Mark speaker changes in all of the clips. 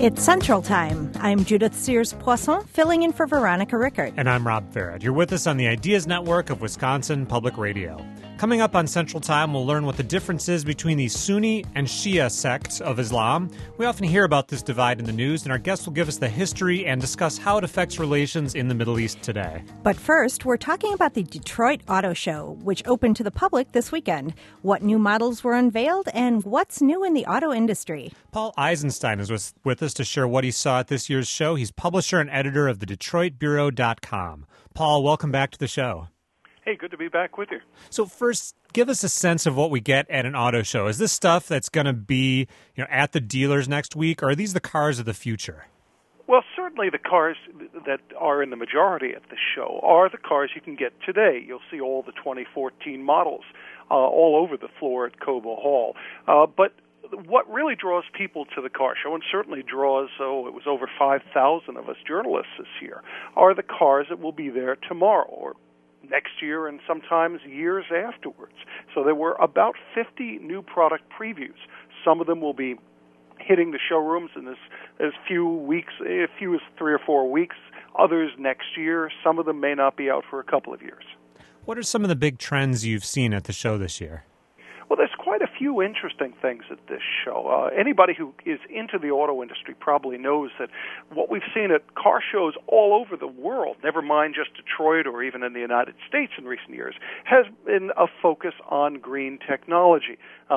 Speaker 1: It's Central Time. I'm Judith Sears-Poisson, filling in for Veronica Rickert.
Speaker 2: And I'm Rob Farrett. You're with us on the Ideas Network of Wisconsin Public Radio. Coming up on Central Time, we'll learn what the difference is between the Sunni and Shia sects of Islam. We often hear about this divide in the news, and our guest will give us the history and discuss how it affects relations in the Middle East today.
Speaker 1: But first, we're talking about the Detroit Auto Show, which opened to the public this weekend. What new models were unveiled, and what's new in the auto industry?
Speaker 2: Paul Eisenstein is with us to share what he saw at this year's show. He's publisher and editor of the DetroitBureau.com. Paul, welcome back to the show.
Speaker 3: Hey, good to be back with you.
Speaker 2: So first, give us a sense of what we get at an auto show. Is this stuff that's going to be, at the dealers next week, or are these the cars of the future?
Speaker 3: Well, certainly the cars that are in the majority at the show are the cars you can get today. You'll see all the 2014 models all over the floor at Cobo Hall. But what really draws people to the car show, and certainly draws, it was over 5,000 of us journalists this year, are the cars that will be there tomorrow or next year and sometimes years afterwards. So there were about 50 new product previews. Some of them will be hitting the showrooms in as few as 3 or 4 weeks. Others next year. Some of them may not be out for a couple of years.
Speaker 2: What are some of the big trends you've seen at the show this year?
Speaker 3: Well, there's quite a few interesting things at this show. Anybody who is into the auto industry probably knows that what we've seen at car shows all over the world, never mind just Detroit or even in the United States in recent years, has been a focus on green technology.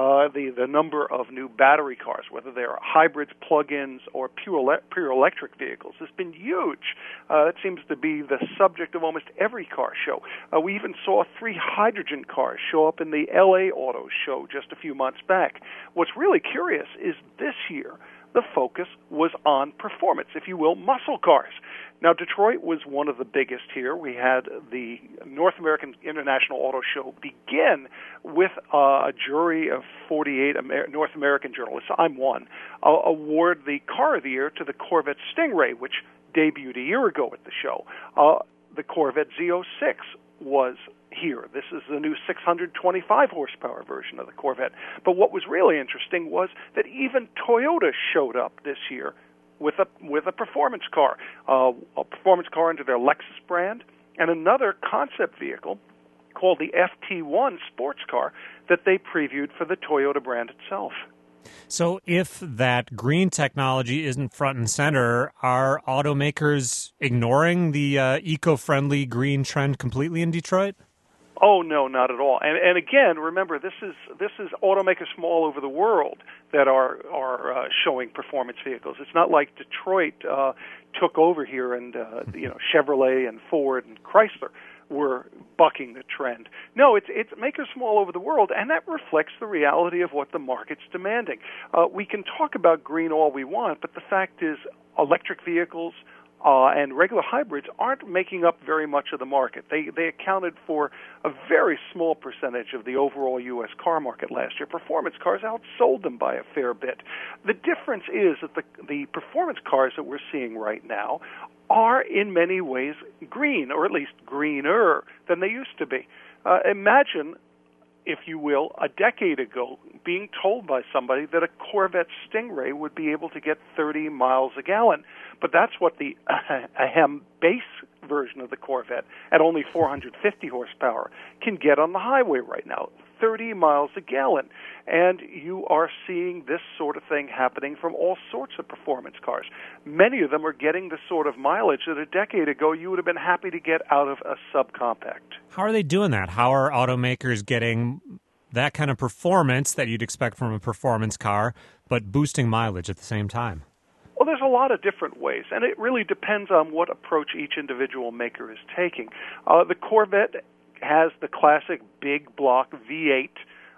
Speaker 3: The number of new battery cars, whether they're hybrids, plug-ins, or pure electric vehicles, has been huge. That seems to be the subject of almost every car show. We even saw 3 hydrogen cars show up in the LA Auto Show just a few months back. What's really curious is this year, the focus was on performance, if you will, muscle cars. Now, Detroit was one of the biggest here. We had the North American International Auto Show begin with a jury of 48 North American journalists, I'm one, award the Car of the Year to the Corvette Stingray, which debuted a year ago at the show. The Corvette Z06 was here. This is the new 625 horsepower version of the Corvette. But what was really interesting was that even Toyota showed up this year with a performance car, a performance car under their Lexus brand, and another concept vehicle called the FT1 sports car that they previewed for the Toyota brand itself.
Speaker 2: So if that green technology isn't front and center, are automakers ignoring the eco-friendly green trend completely in Detroit?
Speaker 3: Oh, no, not at all. And again, remember, this is automakers from all over the world that are showing performance vehicles. It's not like Detroit took over here and Chevrolet and Ford and Chrysler were bucking the trend. No, it's makers from all over the world, and that reflects the reality of what the market's demanding. We can talk about green all we want, but the fact is electric vehicles and regular hybrids aren't making up very much of the market. They accounted for a very small percentage of the overall U.S. car market last year. Performance cars outsold them by a fair bit. The difference is that the performance cars that we're seeing right now are in many ways green, or at least greener than they used to be. Imagine, if you will, a decade ago being told by somebody that a Corvette Stingray would be able to get 30 miles a gallon. But that's what the AHEM base version of the Corvette, at only 450 horsepower, can get on the highway right now, 30 miles a gallon. And you are seeing this sort of thing happening from all sorts of performance cars. Many of them are getting the sort of mileage that a decade ago you would have been happy to get out of a subcompact.
Speaker 2: How are they doing that? How are automakers getting that kind of performance that you'd expect from a performance car, but boosting mileage at the same time?
Speaker 3: Well, there's a lot of different ways, and it really depends on what approach each individual maker is taking. The Corvette has the classic big block V8,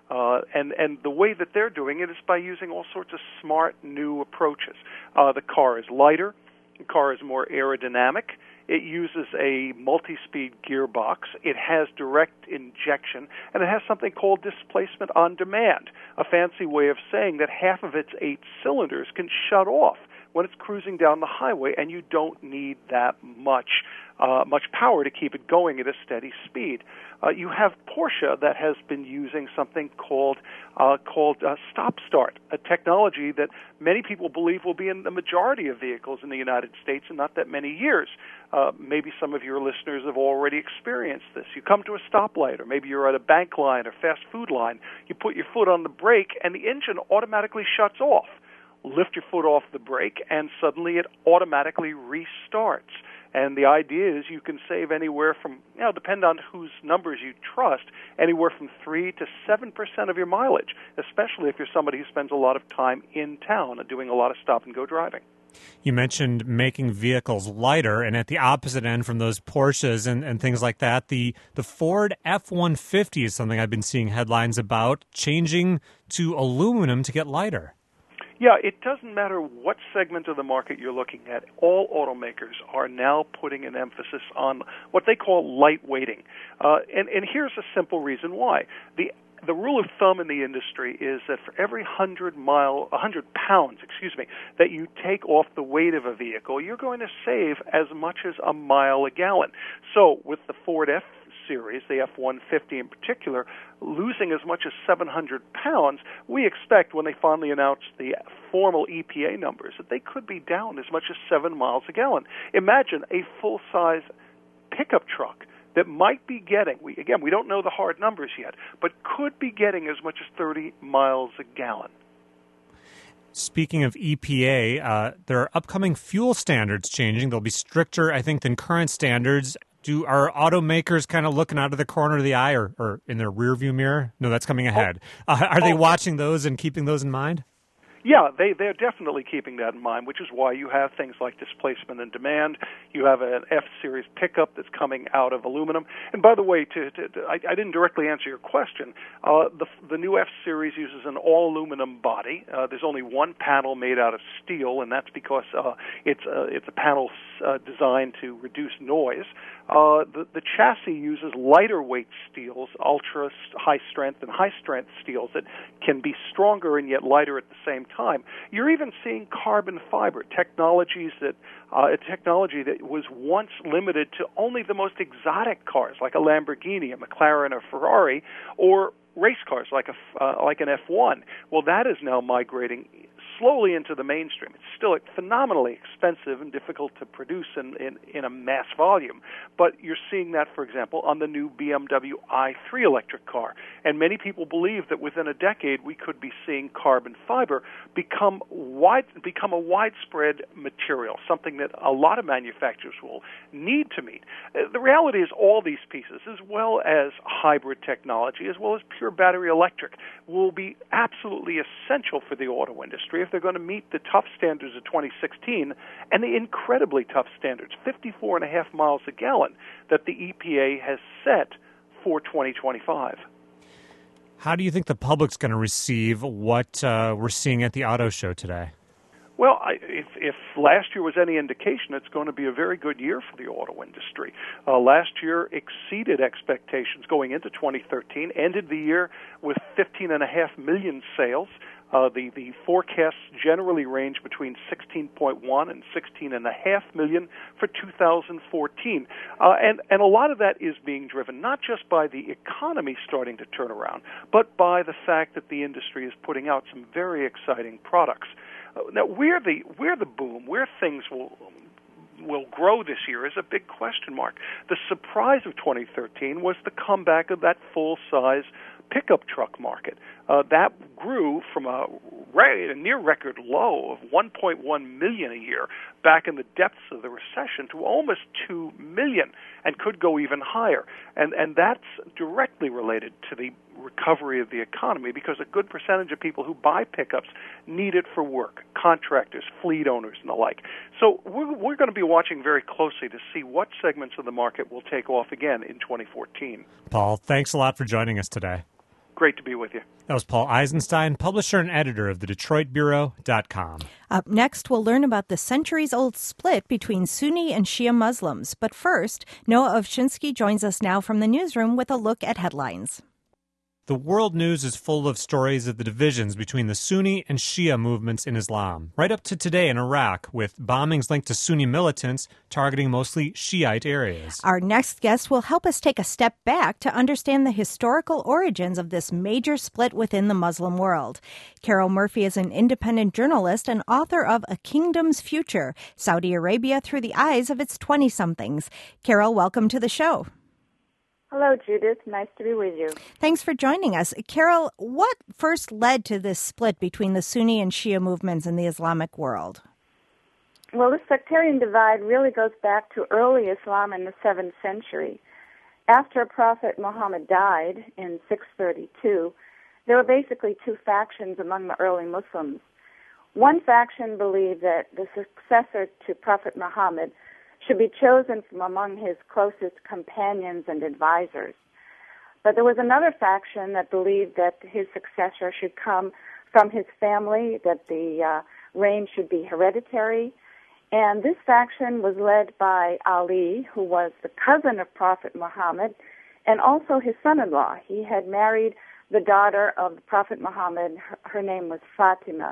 Speaker 3: and the way that they're doing it is by using all sorts of smart new approaches. The car is lighter, the car is more aerodynamic, it uses a multi-speed gearbox, it has direct injection, and it has something called displacement on demand, a fancy way of saying that half of its 8 cylinders can shut off when it's cruising down the highway, and you don't need that much power to keep it going at a steady speed. You have Porsche that has been using something called stop-start, a technology that many people believe will be in the majority of vehicles in the United States in not that many years. Maybe some of your listeners have already experienced this. You come to a stoplight, or maybe you're at a bank line or fast food line. You put your foot on the brake, and the engine automatically shuts off. Lift your foot off the brake, and suddenly it automatically restarts. And the idea is you can save anywhere from, depend on whose numbers you trust, anywhere from 3 to 7% of your mileage, especially if you're somebody who spends a lot of time in town and doing a lot of stop-and-go driving.
Speaker 2: You mentioned making vehicles lighter, and at the opposite end from those Porsches and things like that, the Ford F-150 is something I've been seeing headlines about, changing to aluminum to get lighter.
Speaker 3: Yeah, it doesn't matter what segment of the market you're looking at. All automakers are now putting an emphasis on what they call lightweighting. And here's a simple reason why. The rule of thumb in the industry is that for every 100 pounds, that you take off the weight of a vehicle, you're going to save as much as a mile a gallon. So with the Ford F-Series, the F-150 in particular, losing as much as 700 pounds, we expect when they finally announce the formal EPA numbers that they could be down as much as 7 miles a gallon. Imagine a full-size pickup truck that might be getting, we don't know the hard numbers yet, but could be getting as much as 30 miles a gallon.
Speaker 2: Speaking of EPA, there are upcoming fuel standards changing. They'll be stricter, I think, than current standards. Are automakers kind of looking out of the corner of the eye or in their rearview mirror? No, that's coming ahead. Are they watching those and keeping those in mind?
Speaker 3: Yeah, they're definitely keeping that in mind, which is why you have things like displacement and demand. You have an F-Series pickup that's coming out of aluminum. And by the way, I didn't directly answer your question. The new F-Series uses an all-aluminum body. There's only one panel made out of steel, and that's because it's a panel designed to reduce noise. The chassis uses lighter weight steels, ultra high strength and high strength steels that can be stronger and yet lighter at the same time. You're even seeing carbon fiber technology that was once limited to only the most exotic cars like a Lamborghini, a McLaren, or Ferrari, or race cars like an F1. Well, that is now migrating slowly into the mainstream. It's still phenomenally expensive and difficult to produce in a mass volume, but you're seeing that, for example, on the new BMW i3 electric car. And many people believe that within a decade we could be seeing carbon fiber become a widespread material, something that a lot of manufacturers will need to meet. The reality is all these pieces, as well as hybrid technology, as well as pure battery electric, will be absolutely essential for the auto industry if they're going to meet the tough standards of 2016 and the incredibly tough standards, 54.5 miles a gallon, that the EPA has set for 2025.
Speaker 2: How do you think the public's going to receive what we're seeing at the auto show today?
Speaker 3: Well, if last year was any indication, it's going to be a very good year for the auto industry. Last year exceeded expectations going into 2013, ended the year with 15.5 million sales. The forecasts generally range between 16.1 and 16.5 million for 2014. And a lot of that is being driven not just by the economy starting to turn around, but by the fact that the industry is putting out some very exciting products. Now, where the boom, where things will grow this year is a big question mark. The surprise of 2013 was the comeback of that full-size pickup truck market. That grew from a near record low of 1.1 million a year back in the depths of the recession to almost 2 million and could go even higher. And that's directly related to the recovery of the economy because a good percentage of people who buy pickups need it for work, contractors, fleet owners, and the like. So we're going to be watching very closely to see what segments of the market will take off again in 2014.
Speaker 2: Paul, thanks a lot for joining us today.
Speaker 3: Great to be with you.
Speaker 2: That was Paul Eisenstein, publisher and editor of thedetroitbureau.com.
Speaker 1: Up next, we'll learn about the centuries-old split between Sunni and Shia Muslims. But first, Noah Ovchinsky joins us now from the newsroom with a look at headlines.
Speaker 2: The world news is full of stories of the divisions between the Sunni and Shia movements in Islam, right up to today in Iraq, with bombings linked to Sunni militants targeting mostly Shiite areas.
Speaker 1: Our next guest will help us take a step back to understand the historical origins of this major split within the Muslim world. Carol Murphy is an independent journalist and author of A Kingdom's Future, Saudi Arabia Through the Eyes of Its 20-somethings. Carol, welcome to the show.
Speaker 4: Hello, Judith. Nice to be with you.
Speaker 1: Thanks for joining us. Carol, what first led to this split between the Sunni and Shia movements in the Islamic world?
Speaker 4: Well, this sectarian divide really goes back to early Islam in the 7th century. After Prophet Muhammad died in 632, there were basically two factions among the early Muslims. One faction believed that the successor to Prophet Muhammad should be chosen from among his closest companions and advisors. But there was another faction that believed that his successor should come from his family, that the reign should be hereditary. And this faction was led by Ali, who was the cousin of Prophet Muhammad, and also his son-in-law. He had married the daughter of Prophet Muhammad. Her name was Fatima.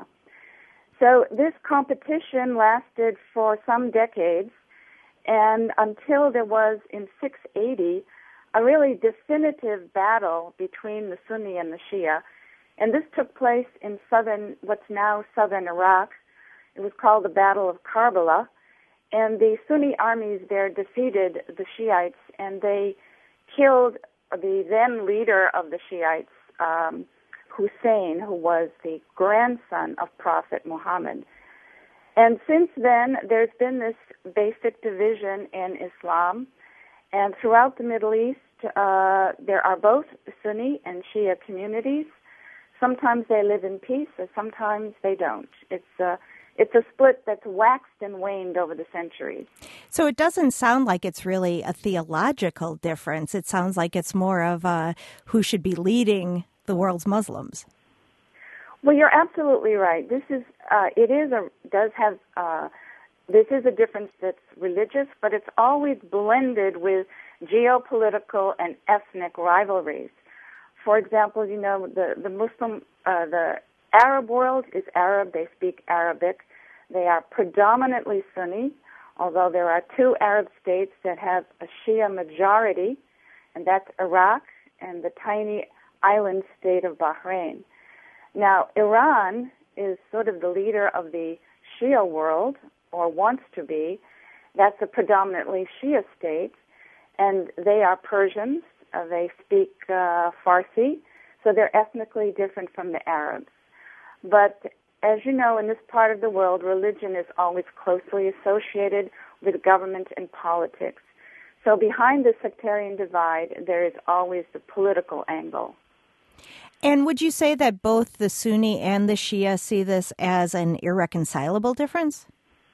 Speaker 4: So this competition lasted for some decades, and until there was, in 680, a really definitive battle between the Sunni and the Shia. And this took place in what's now southern Iraq. It was called the Battle of Karbala. And the Sunni armies there defeated the Shiites, and they killed the then leader of the Shiites, Hussein, who was the grandson of Prophet Muhammad. And since then, there's been this basic division in Islam. And throughout the Middle East, there are both Sunni and Shia communities. Sometimes they live in peace, and sometimes they don't. It's a split that's waxed and waned over the centuries.
Speaker 1: So it doesn't sound like it's really a theological difference. It sounds like it's more of who should be leading the world's Muslims.
Speaker 4: Well, you're absolutely right. This is a difference that's religious, but it's always blended with geopolitical and ethnic rivalries. For example, the Arab world is Arab. They speak Arabic. They are predominantly Sunni, although there are two Arab states that have a Shia majority, and that's Iraq and the tiny island state of Bahrain. Now, Iran is sort of the leader of the Shia world, or wants to be. That's a predominantly Shia state, and they are Persians. They speak Farsi, so they're ethnically different from the Arabs. But as you know, in this part of the world, religion is always closely associated with government and politics. So behind the sectarian divide, there is always the political angle.
Speaker 1: And would you say that both the Sunni and the Shia see this as an irreconcilable difference?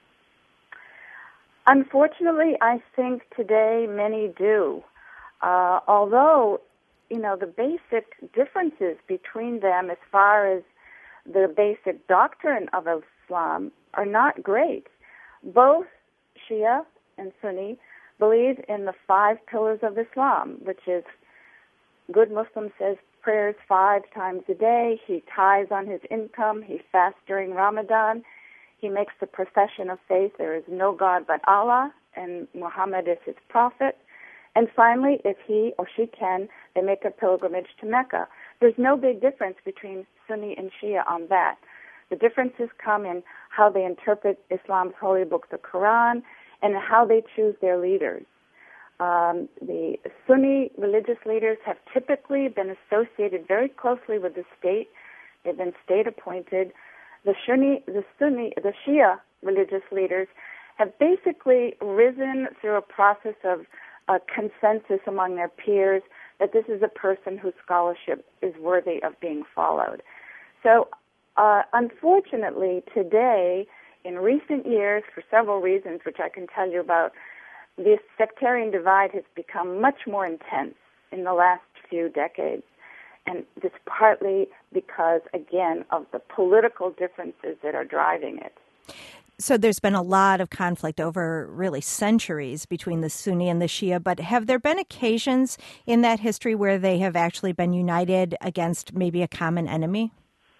Speaker 4: Unfortunately, I think today many do. Although, the basic differences between them as far as the basic doctrine of Islam are not great. Both Shia and Sunni believe in the 5 pillars of Islam, which is good Muslim says prayers 5 times a day. He tithes on his income. He fasts during Ramadan. He makes the profession of faith. There is no God but Allah, and Muhammad is his prophet. And finally, if he or she can, they make a pilgrimage to Mecca. There's no big difference between Sunni and Shia on that. The differences come in how they interpret Islam's holy book, the Quran, and how they choose their leaders. The Sunni religious leaders have typically been associated very closely with the state. They've been state-appointed. The Shia religious leaders have basically risen through a process of consensus among their peers that this is a person whose scholarship is worthy of being followed. So, unfortunately, today, in recent years, for several reasons, which I can tell you about, this sectarian divide has become much more intense in the last few decades. And this partly because, again, of the political differences that are driving it.
Speaker 1: So there's been a lot of conflict over really centuries between the Sunni and the Shia, but have there been occasions in that history where they have actually been united against maybe a common enemy?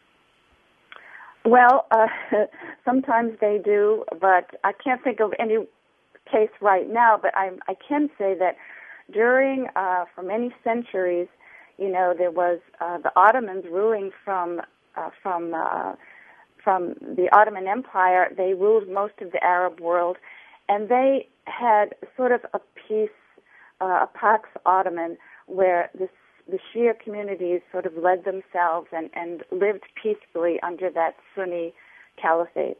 Speaker 4: Well, sometimes they do, but I can't think of any case right now, but I can say that during, for many centuries, there was the Ottomans ruling from the Ottoman Empire. They ruled most of the Arab world, and they had sort of a peace, a Pax Ottoman, where the Shia communities sort of led themselves and lived peacefully under that Sunni caliphate.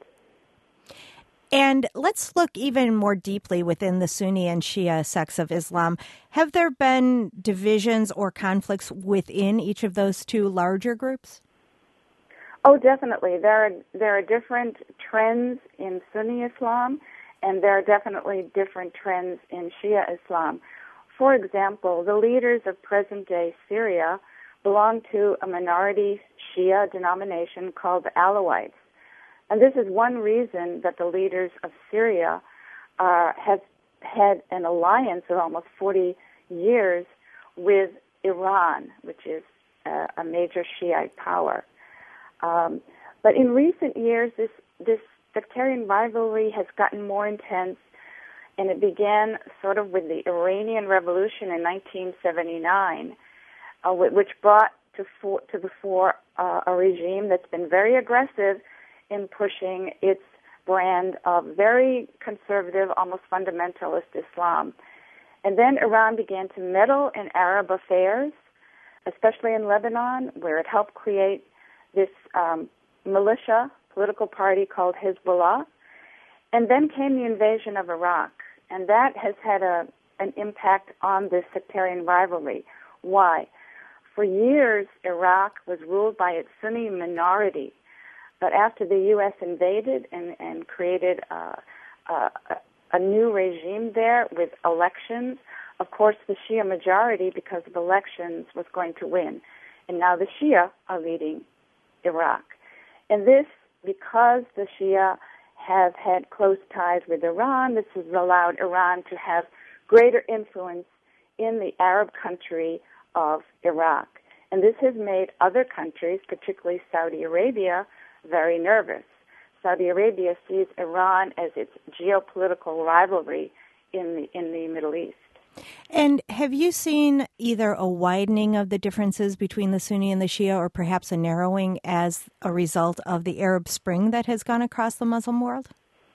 Speaker 1: And let's look even more deeply within the Sunni and Shia sects of Islam. Have there been divisions or conflicts within each of those two larger groups?
Speaker 4: Oh, definitely. There are different trends in Sunni Islam, and there are definitely different trends in Shia Islam. For example, the leaders of present-day Syria belong to a minority Shia denomination called the Alawites. And this is one reason that the leaders of Syria have had an alliance of almost 40 years with Iran, which is a major Shiite power. But in recent years, this sectarian rivalry has gotten more intense, and it began sort of with the Iranian Revolution in 1979, which brought to the fore a regime that's been very aggressive in pushing its brand of very conservative, almost fundamentalist Islam. And then Iran began to meddle in Arab affairs, especially in Lebanon, where it helped create this militia political party called Hezbollah. And then came the invasion of Iraq, and that has had an impact on this sectarian rivalry. Why? For years, Iraq was ruled by its Sunni minority, but after the U.S. invaded and created a new regime there with elections, of course the Shia majority, because of elections, was going to win. And now the Shia are leading Iraq. And this, because the Shia have had close ties with Iran, this has allowed Iran to have greater influence in the Arab country of Iraq. And this has made other countries, particularly Saudi Arabia, very nervous. Saudi Arabia sees Iran as its geopolitical rivalry in the Middle East.
Speaker 1: And have you seen either a widening of the differences between the Sunni and the Shia, or perhaps a narrowing as a result of the Arab Spring that has gone across the Muslim world?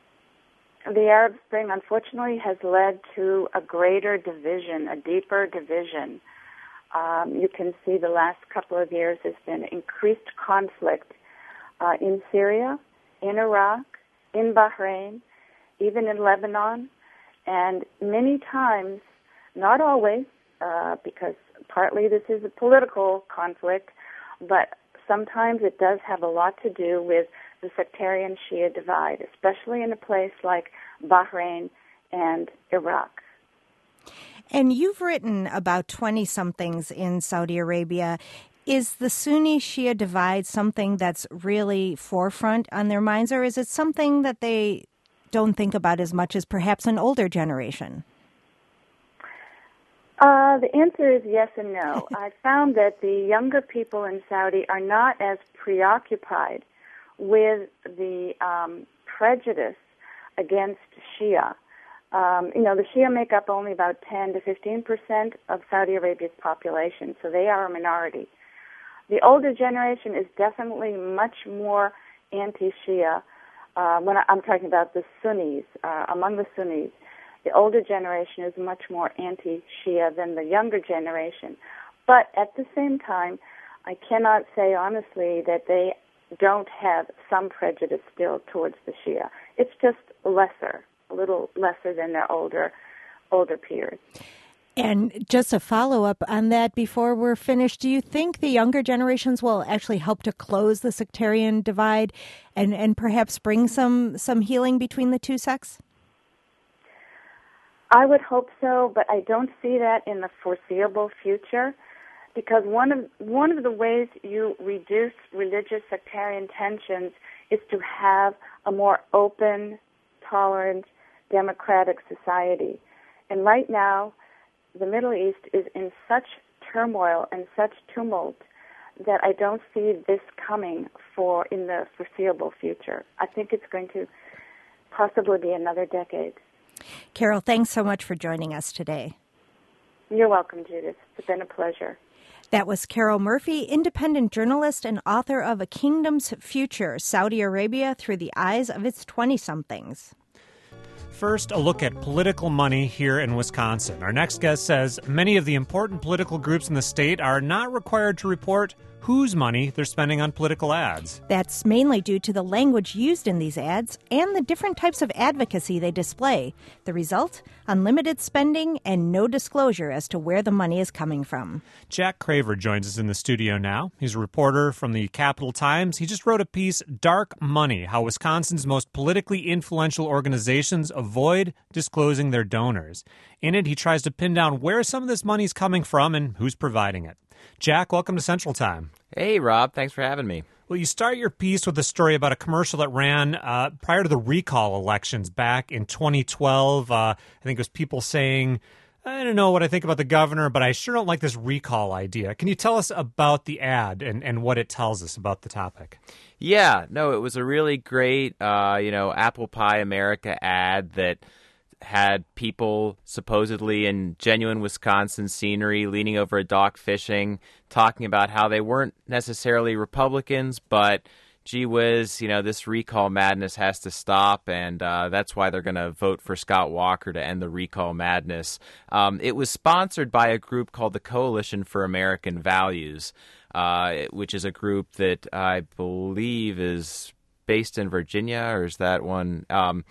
Speaker 4: The Arab Spring, unfortunately, has led to a greater division, a deeper division. You can see the last couple of years has been increased conflict in Syria, in Iraq, in Bahrain, even in Lebanon, and many times, not always, because partly this is a political conflict, but sometimes it does have a lot to do with the sectarian Shia divide, especially in a place like Bahrain and Iraq.
Speaker 1: And you've written about 20-somethings in Saudi Arabia. Is the Sunni-Shia divide something that's really forefront on their minds, or is it something that they don't think about as much as perhaps an older generation?
Speaker 4: The answer is yes and no. I found that the younger people in Saudi are not as preoccupied with the prejudice against Shia. The Shia make up only about 10 to 15% of Saudi Arabia's population, so they are a minority. The older generation is definitely much more anti-Shia. When I'm talking about the Sunnis, among the Sunnis, the older generation is much more anti-Shia than the younger generation. But at the same time, I cannot say honestly that they don't have some prejudice still towards the Shia. It's just lesser, a little lesser than their older peers.
Speaker 1: And just a follow-up on that before we're finished, do you think the younger generations will actually help to close the sectarian divide and perhaps bring some healing between the two sects?
Speaker 4: I would hope so, but I don't see that in the foreseeable future, because one of the ways you reduce religious sectarian tensions is to have a more open, tolerant, democratic society. And right now, the Middle East is in such turmoil and such tumult that I don't see this coming in the foreseeable future. I think it's going to possibly be another decade.
Speaker 1: Carol, thanks so much for joining us today.
Speaker 4: You're welcome, Judith. It's been a pleasure.
Speaker 1: That was Carol Murphy, independent journalist and author of A Kingdom's Future, Saudi Arabia Through the Eyes of Its 20-somethings.
Speaker 2: First, a look at political money here in Wisconsin. Our next guest says many of the important political groups in the state are not required to report whose money they're spending on political ads.
Speaker 1: That's mainly due to the language used in these ads and the different types of advocacy they display. The result? Unlimited spending and no disclosure as to where the money is coming from.
Speaker 2: Jack Craver joins us in the studio now. He's a reporter from the Capital Times. He just wrote a piece, Dark Money, How Wisconsin's Most Politically Influential Organizations Avoid Disclosing Their Donors. In it, he tries to pin down where some of this money is coming from and who's providing it. Jack, welcome to Central Time.
Speaker 5: Hey, Rob. Thanks for having me.
Speaker 2: Well, you start your piece with a story about a commercial that ran prior to the recall elections back in 2012. I think it was people saying, I don't know what I think about the governor, but I sure don't like this recall idea. Can you tell us about the ad and what it tells us about the topic?
Speaker 5: Yeah, no, it was a really great, Apple Pie America ad that had people supposedly in genuine Wisconsin scenery leaning over a dock fishing, talking about how they weren't necessarily Republicans, but gee whiz, this recall madness has to stop, and that's why they're going to vote for Scott Walker to end the recall madness. It was sponsored by a group called the Coalition for American Values, which is a group that I believe is based in Virginia, or is that one?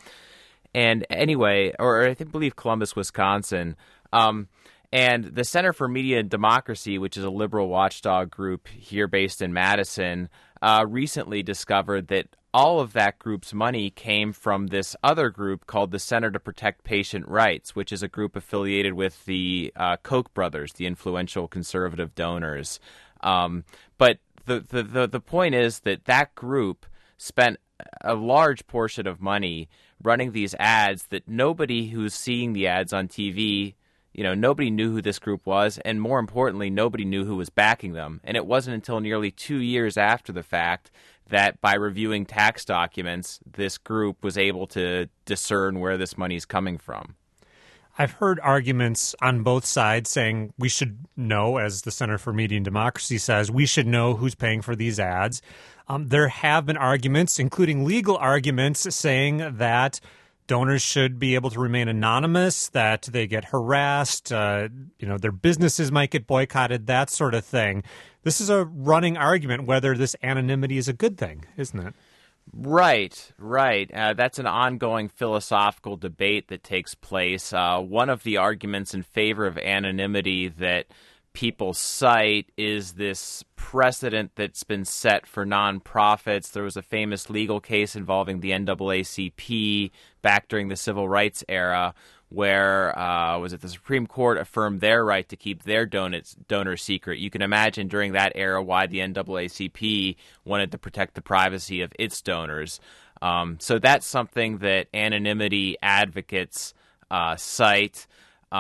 Speaker 5: And anyway, or I believe Columbus, Wisconsin. And the Center for Media and Democracy, which is a liberal watchdog group here based in Madison, recently discovered that all of that group's money came from this other group called the Center to Protect Patient Rights, which is a group affiliated with the Koch brothers, the influential conservative donors. But the point is that group spent a large portion of money running these ads that nobody who's seeing the ads on TV, nobody knew who this group was, and more importantly, nobody knew who was backing them. And it wasn't until nearly 2 years after the fact that by reviewing tax documents, this group was able to discern where this money is coming from.
Speaker 2: I've heard arguments on both sides saying we should know, as the Center for Media and Democracy says, we should know who's paying for these ads. There have been arguments, including legal arguments, saying that donors should be able to remain anonymous, that they get harassed, their businesses might get boycotted, that sort of thing. This is a running argument whether this anonymity is a good thing, isn't it?
Speaker 5: Right. That's an ongoing philosophical debate that takes place. One of the arguments in favor of anonymity that people cite is this precedent that's been set for nonprofits. There was a famous legal case involving the NAACP back during the Civil Rights era where the Supreme Court affirmed their right to keep their donor secret. You can imagine during that era why the NAACP wanted to protect the privacy of its donors. So that's something that anonymity advocates cite.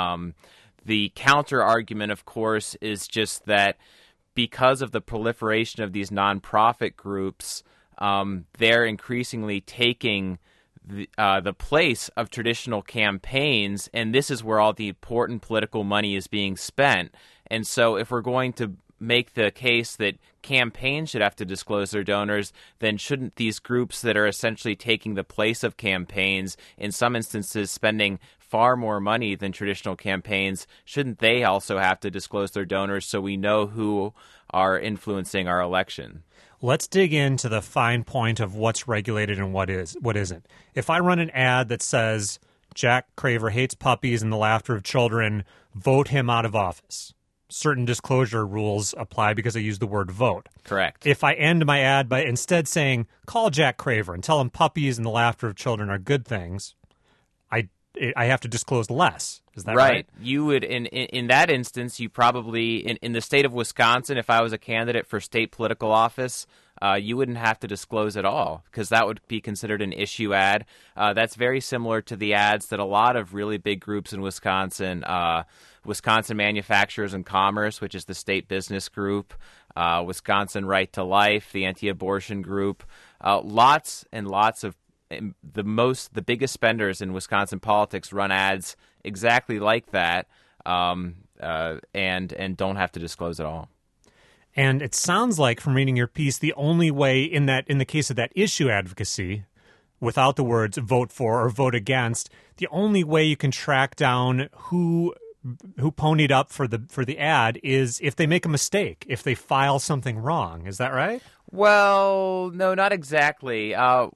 Speaker 5: The counter-argument, of course, is just that because of the proliferation of these nonprofit groups, they're increasingly taking the place of traditional campaigns, and this is where all the important political money is being spent. And so if we're going to make the case that campaigns should have to disclose their donors, then shouldn't these groups that are essentially taking the place of campaigns, in some instances spending far more money than traditional campaigns, shouldn't they also have to disclose their donors so we know who are influencing our election?
Speaker 2: Let's dig into the fine point of what's regulated and what isn't. If I run an ad that says, Jack Craver hates puppies and the laughter of children, vote him out of office, certain disclosure rules apply because I use the word vote.
Speaker 5: Correct.
Speaker 2: If I end my ad by instead saying, call Jack Craver and tell him puppies and the laughter of children are good things, I have to disclose less. Is that right?
Speaker 5: You would, in that instance, you probably, in the state of Wisconsin, if I was a candidate for state political office, you wouldn't have to disclose at all because that would be considered an issue ad. That's very similar to the ads that a lot of really big groups in Wisconsin, Wisconsin Manufacturers and Commerce, which is the state business group, Wisconsin Right to Life, the anti-abortion group, lots and lots of the biggest spenders in Wisconsin politics run ads exactly like that, and don't have to disclose at all.
Speaker 2: And it sounds like from reading your piece, the only way in the case of that issue advocacy, without the words vote for or vote against, the only way you can track down who ponied up for the ad is if they make a mistake, if they file something wrong. Is that right?
Speaker 5: Well, no, not exactly.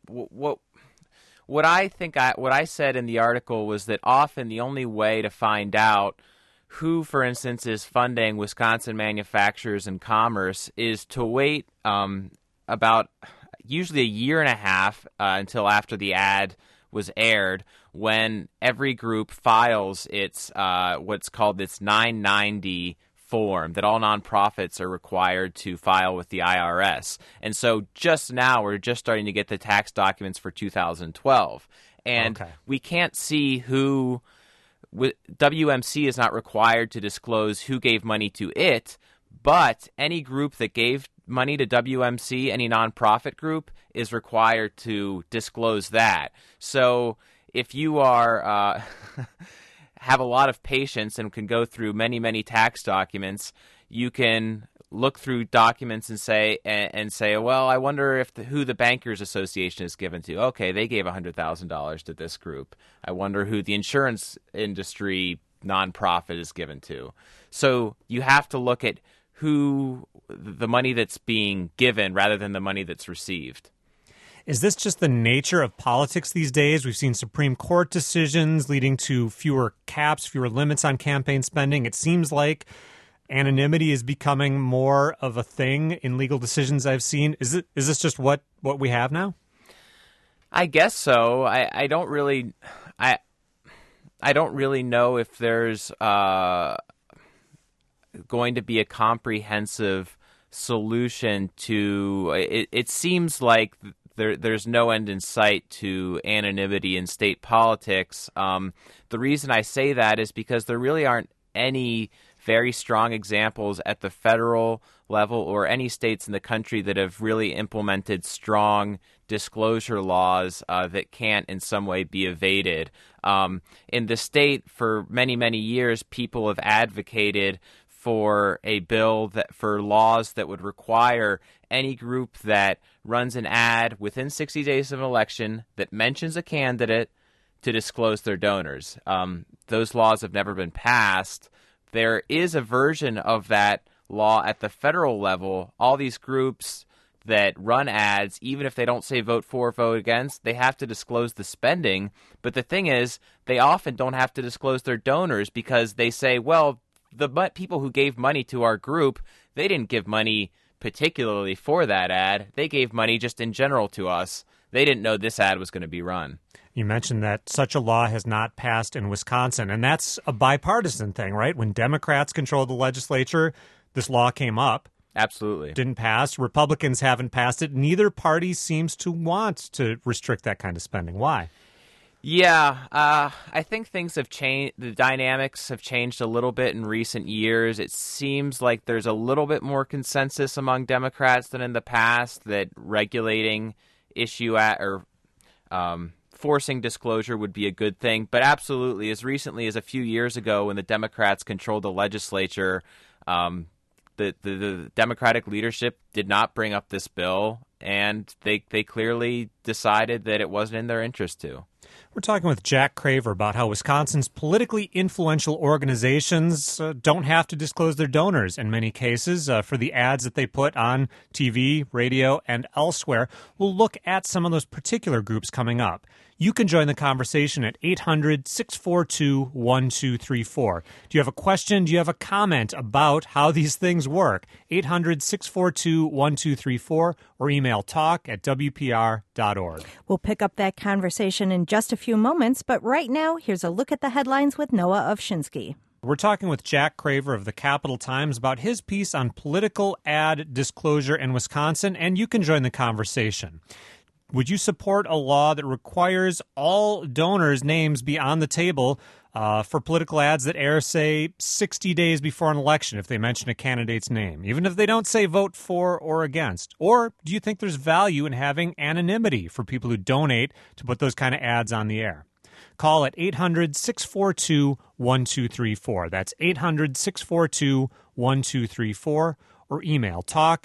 Speaker 5: What I said in the article was that often the only way to find out who, for instance, is funding Wisconsin Manufacturers and Commerce is to wait about usually a year and a half until after the ad was aired, when every group files its what's called its 990 form that all nonprofits are required to file with the IRS. And so just now we're just starting to get the tax documents for 2012. And we can't see who... WMC is not required to disclose who gave money to it, but any group that gave money to WMC, any nonprofit group, is required to disclose that. So if you are have a lot of patience and can go through many, many tax documents, you can look through documents and say, well, I wonder who the Bankers Association is given to. Okay, they gave $100,000 to this group. I wonder who the insurance industry nonprofit is given to. So you have to look at who the money that's being given rather than the money that's received.
Speaker 2: Is this just the nature of politics these days? We've seen Supreme Court decisions leading to fewer caps, fewer limits on campaign spending. It seems like anonymity is becoming more of a thing in legal decisions I've seen. Is this just what we have now?
Speaker 5: I guess so. I don't really know if there's going to be a comprehensive solution to it. It seems like there's no end in sight to anonymity in state politics. The reason I say that is because there really aren't any very strong examples at the federal level or any states in the country that have really implemented strong disclosure laws that can't in some way be evaded. In the state, for many, many years, people have advocated for a bill for laws that would require any group that runs an ad within 60 days of an election that mentions a candidate to disclose their donors. Those laws have never been passed. There is a version of that law at the federal level. All these groups that run ads, even if they don't say vote for or vote against, they have to disclose the spending. But the thing is, they often don't have to disclose their donors because they say, well, the people who gave money to our group, they didn't give money particularly for that ad. They gave money just in general to us. They didn't know this ad was going to be run.
Speaker 2: You mentioned that such a law has not passed in Wisconsin, and that's a bipartisan thing, right? When Democrats controlled the legislature, this law came up.
Speaker 5: Absolutely. Didn't
Speaker 2: pass. Republicans haven't passed it. Neither party seems to want to restrict that kind of spending. Why?
Speaker 5: Yeah, I think things have changed. The dynamics have changed a little bit in recent years. It seems like there's a little bit more consensus among Democrats than in the past that regulating forcing disclosure would be a good thing. But absolutely, as recently as a few years ago when the Democrats controlled the legislature, the Democratic leadership did not bring up this bill, and they clearly decided that it wasn't in their interest to.
Speaker 2: We're talking with Jack Craver about how Wisconsin's politically influential organizations don't have to disclose their donors in many cases for the ads that they put on TV, radio, and elsewhere. We'll look at some of those particular groups coming up. You can join the conversation at 800-642-1234. Do you have a question? Do you have a comment about how these things work? 800-642-1234 or email talk@wpr.org.
Speaker 1: We'll pick up that conversation in just a few moments, but right now, here's a look at the headlines with Noah Ovshinsky.
Speaker 2: We're talking with Jack Craver of the Capital Times about his piece on political ad disclosure in Wisconsin, and you can join the conversation. Would you support a law that requires all donors' names be on the table for political ads that air, say, 60 days before an election if they mention a candidate's name, even if they don't say vote for or against? Or do you think there's value in having anonymity for people who donate to put those kind of ads on the air? Call at 800-642-1234. That's 800-642-1234, or email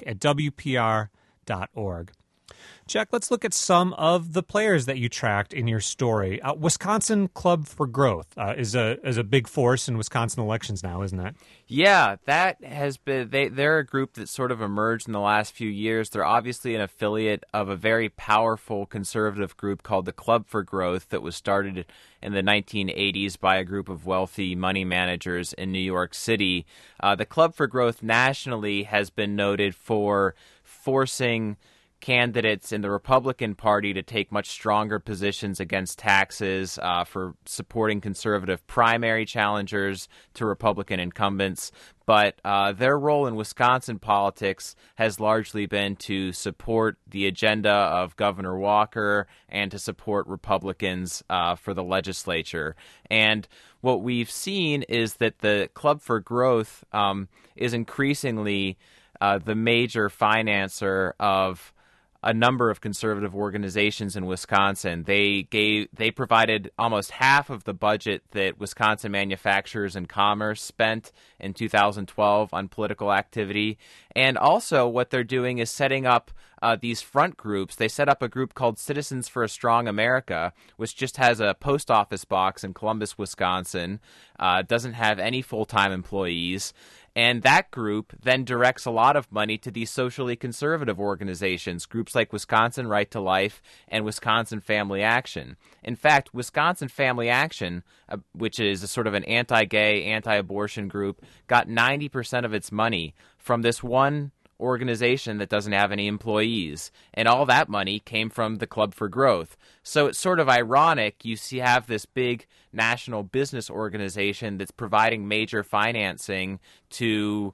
Speaker 2: talk@wpr.org. Jack, let's look at some of the players that you tracked in your story. Wisconsin Club for Growth is a big force in Wisconsin elections now, isn't it?
Speaker 5: Yeah, that has been. They're a group that sort of emerged in the last few years. They're obviously an affiliate of a very powerful conservative group called the Club for Growth that was started in the 1980s by a group of wealthy money managers in New York City. The Club for Growth nationally has been noted for forcing candidates in the Republican Party to take much stronger positions against taxes, for supporting conservative primary challengers to Republican incumbents. But their role in Wisconsin politics has largely been to support the agenda of Governor Walker and to support Republicans for the legislature. And what we've seen is that the Club for Growth is increasingly the major financer of a number of conservative organizations in Wisconsin. They provided almost half of the budget that Wisconsin Manufacturers and Commerce spent in 2012 on political activity. And also what they're doing is setting up these front groups. They set up a group called Citizens for a Strong America, which just has a post office box in Columbus, Wisconsin, doesn't have any full-time employees. And that group then directs a lot of money to these socially conservative organizations, groups like Wisconsin Right to Life and Wisconsin Family Action. In fact, Wisconsin Family Action, which is a sort of an anti-gay, anti-abortion group, got 90% of its money from this one organization that doesn't have any employees, and all that money came from the Club for Growth. So it's sort of ironic you have this big national business organization that's providing major financing to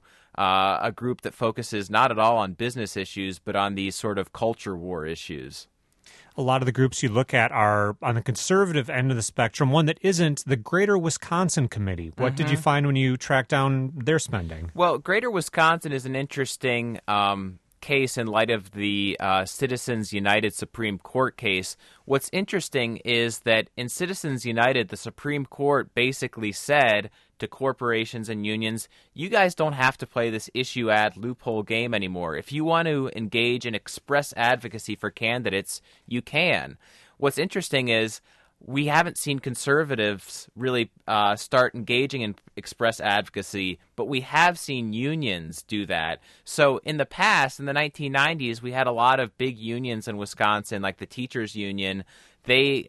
Speaker 5: a group that focuses not at all on business issues but on these sort of culture war issues.
Speaker 2: A lot of the groups you look at are on the conservative end of the spectrum. One that isn't, the Greater Wisconsin Committee. What did you find when you tracked down their spending?
Speaker 5: Well, Greater Wisconsin is an interesting case in light of the Citizens United Supreme Court case. What's interesting is that in Citizens United, the Supreme Court basically said to corporations and unions, you guys don't have to play this issue ad loophole game anymore. If you want to engage in express advocacy for candidates, you can. What's interesting is we haven't seen conservatives really start engaging in express advocacy, but we have seen unions do that. So in the past, in the 1990s, we had a lot of big unions in Wisconsin, like the teachers union. They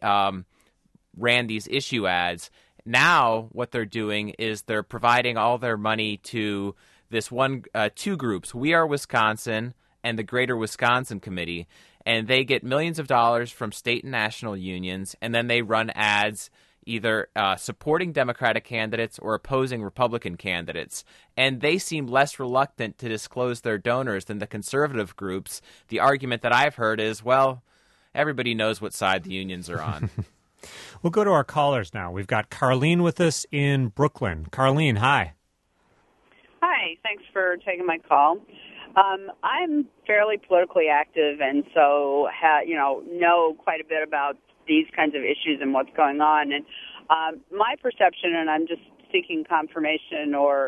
Speaker 5: ran these issue ads. Now what they're doing is they're providing all their money to this two groups, We Are Wisconsin and the Greater Wisconsin Committee, and they get millions of dollars from state and national unions, and then they run ads either supporting Democratic candidates or opposing Republican candidates. And they seem less reluctant to disclose their donors than the conservative groups. The argument that I've heard is, well, everybody knows what side the unions are on.
Speaker 2: We'll go to our callers now. We've got Carlene with us in Brooklyn. Carlene, hi.
Speaker 6: Hi, thanks for taking my call. I'm fairly politically active, and so know quite a bit about these kinds of issues and what's going on. And my perception, and I'm just seeking confirmation or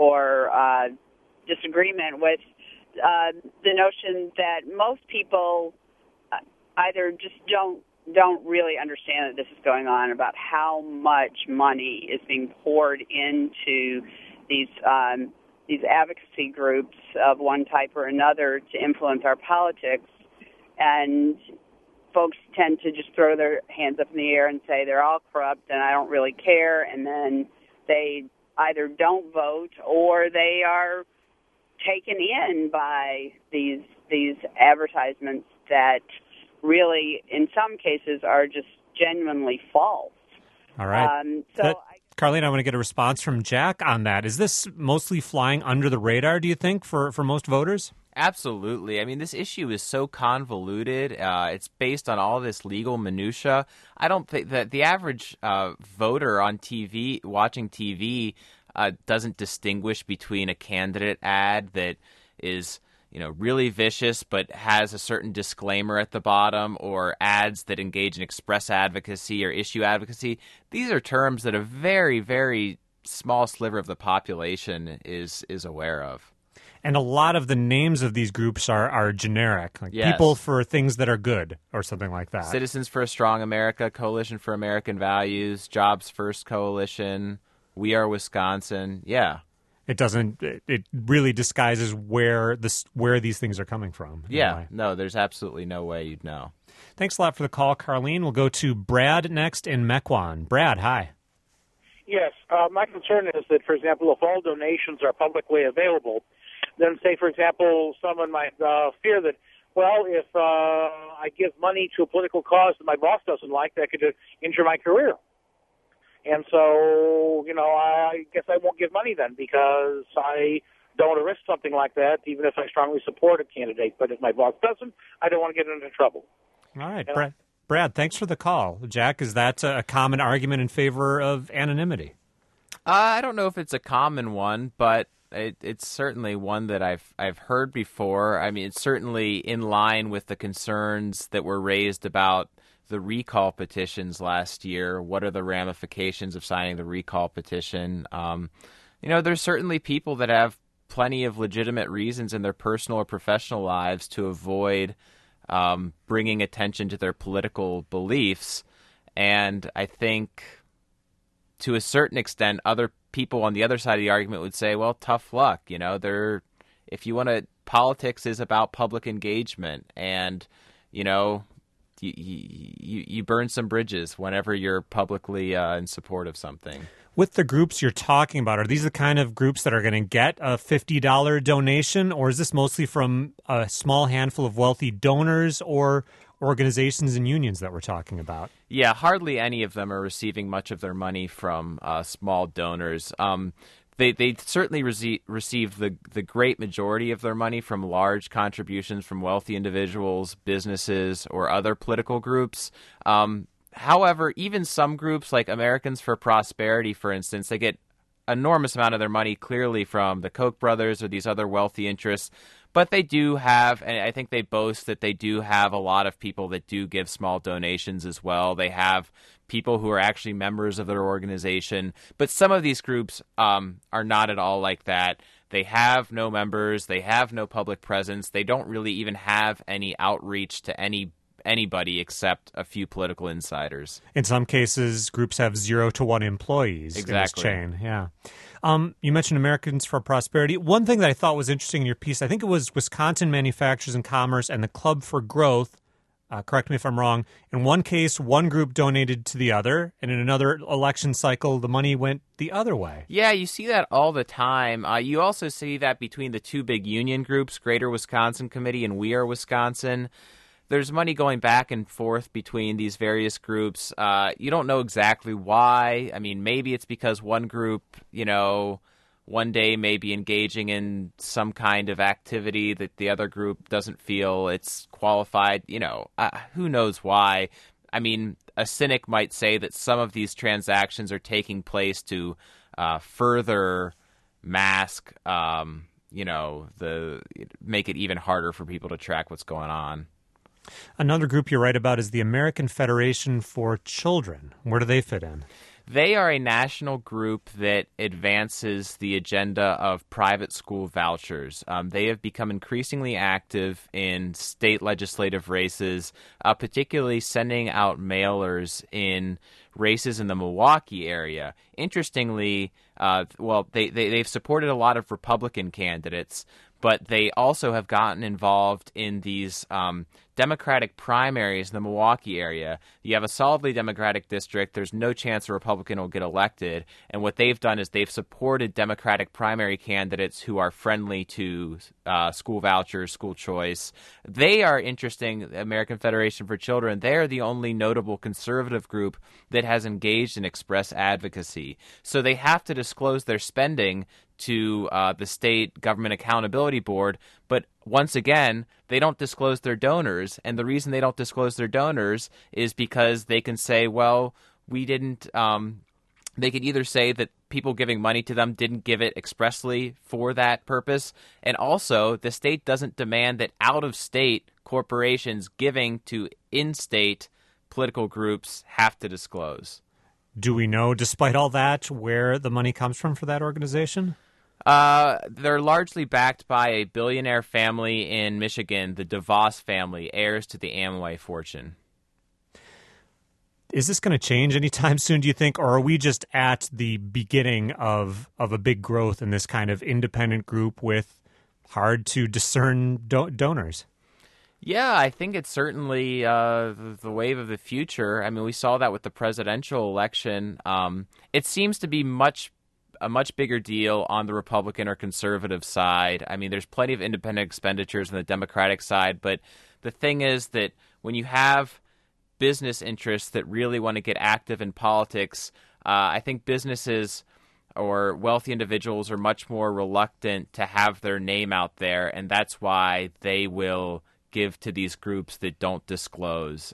Speaker 6: disagreement with the notion that most people either just don't really understand that this is going on, about how much money is being poured into these advocacy groups of one type or another to influence our politics. And folks tend to just throw their hands up in the air and say they're all corrupt and I don't really care, and then they either don't vote or they are taken in by these advertisements that really, in some cases, are just genuinely false.
Speaker 2: All right. Carlene, I want to get a response from Jack on that. Is this mostly flying under the radar, do you think, for most voters?
Speaker 5: Absolutely. I mean, this issue is so convoluted. It's based on all this legal minutia. I don't think that the average voter on TV, watching TV, doesn't distinguish between a candidate ad that is, really vicious but has a certain disclaimer at the bottom, or ads that engage in express advocacy or issue advocacy. These are terms that a very, very small sliver of the population is aware of.
Speaker 2: And a lot of the names of these groups are generic, like
Speaker 5: Yes.
Speaker 2: people for things that are good or something like that.
Speaker 5: Citizens for a Strong America, Coalition for American Values, Jobs First Coalition, We Are Wisconsin. Yeah.
Speaker 2: It really disguises where these things are coming from.
Speaker 5: Yeah. No, there's absolutely no way you'd know.
Speaker 2: Thanks a lot for the call, Carlene. We'll go to Brad next in Mequon. Brad, hi.
Speaker 7: Yes, my concern is that, for example, if all donations are publicly available, then say, for example, someone might fear that, well, if I give money to a political cause that my boss doesn't like, that could injure my career. And so, I guess I won't give money then, because I don't want to risk something like that, even if I strongly support a candidate. But if my boss doesn't, I don't want to get into trouble.
Speaker 2: All right, Brad, thanks for the call. Jack, is that a common argument in favor of anonymity?
Speaker 5: I don't know if it's a common one, but it's certainly one that I've heard before. I mean, it's certainly in line with the concerns that were raised about the recall petitions last year. What are the ramifications of signing the recall petition? There's certainly people that have plenty of legitimate reasons in their personal or professional lives to avoid bringing attention to their political beliefs. And I think to a certain extent, other people on the other side of the argument would say, well, tough luck. If you want to, politics is about public engagement, and, you burn some bridges whenever you're publicly in support of something.
Speaker 2: With the groups you're talking about, are these the kind of groups that are going to get a $50 donation, or is this mostly from a small handful of wealthy donors or organizations and unions that we're talking about?
Speaker 5: Yeah, hardly any of them are receiving much of their money from small donors. They certainly receive the great majority of their money from large contributions from wealthy individuals, businesses, or other political groups. However, even some groups like Americans for Prosperity, for instance, they get enormous amount of their money clearly from the Koch brothers or these other wealthy interests. But they do have, and I think they boast that they do have a lot of people that do give small donations as well. They have people who are actually members of their organization. But some of these groups are not at all like that. They have no members. They have no public presence. They don't really even have any outreach to anybody except a few political insiders.
Speaker 2: In some cases, groups have 0 to 1 employees
Speaker 5: Exactly.
Speaker 2: in this chain. Yeah. You mentioned Americans for Prosperity. One thing that I thought was interesting in your piece, I think it was Wisconsin Manufacturers and Commerce and the Club for Growth. Correct me if I'm wrong. In one case, one group donated to the other, and in another election cycle, the money went the other way.
Speaker 5: Yeah, you see that all the time. You also see that between the two big union groups, Greater Wisconsin Committee and We Are Wisconsin. There's money going back and forth between these various groups. You don't know exactly why. I mean, maybe it's because one group, one day may be engaging in some kind of activity that the other group doesn't feel it's qualified. Who knows why? I mean, a cynic might say that some of these transactions are taking place to further mask, make it even harder for people to track what's going on.
Speaker 2: Another group you write about is the American Federation for Children. Where do they fit in?
Speaker 5: They are a national group that advances the agenda of private school vouchers. They have become increasingly active in state legislative races, particularly sending out mailers in races in the Milwaukee area. Interestingly, they've supported a lot of Republican candidates, but they also have gotten involved in these Democratic primaries in the Milwaukee area. You have a solidly Democratic district. There's no chance a Republican will get elected. And what they've done is they've supported Democratic primary candidates who are friendly to school vouchers, school choice. They are interesting, American Federation for Children. They are the only notable conservative group that has engaged in express advocacy. So they have to disclose their spending to the State Government Accountability Board, but once again, they don't disclose their donors, and the reason they don't disclose their donors is because they can say, well, we didn't, they could either say that people giving money to them didn't give it expressly for that purpose, and also the state doesn't demand that out-of-state corporations giving to in-state political groups have to disclose.
Speaker 2: Do we know, despite all that, where the money comes from for that organization?
Speaker 5: They're largely backed by a billionaire family in Michigan, the DeVos family, heirs to the Amway fortune.
Speaker 2: Is this going to change anytime soon, do you think, or are we just at the beginning of a big growth in this kind of independent group with hard-to-discern donors?
Speaker 5: Yeah, I think it's certainly the wave of the future. I mean, we saw that with the presidential election. It seems to be a much bigger deal on the Republican or conservative side. I mean, there's plenty of independent expenditures on the Democratic side, but the thing is that when you have business interests that really want to get active in politics, I think businesses or wealthy individuals are much more reluctant to have their name out there, and that's why they will give to these groups that don't disclose.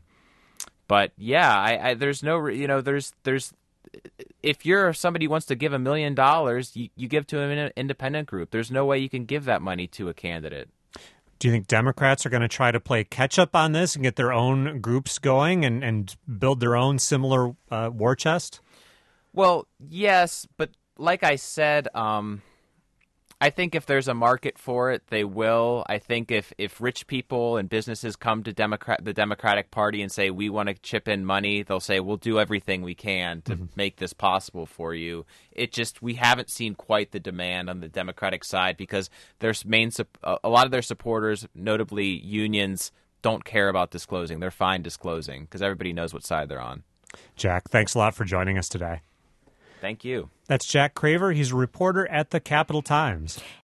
Speaker 5: But yeah, there's no, there's if you're somebody who wants to give $1 million, you give to an independent group. There's no way you can give that money to a candidate.
Speaker 2: Do you think Democrats are going to try to play catch-up on this and get their own groups going and build their own similar war chest?
Speaker 5: Well, yes, but like I said, I think if there's a market for it, they will. I think if rich people and businesses come to the Democratic Party and say, we want to chip in money, they'll say, we'll do everything we can to make this possible for you. We haven't seen quite the demand on the Democratic side because a lot of their supporters, notably unions, don't care about disclosing. They're fine disclosing because everybody knows what side they're on.
Speaker 2: Jack, thanks a lot for joining us today.
Speaker 5: Thank you.
Speaker 2: That's Jack Craver. He's a reporter at the Capital Times.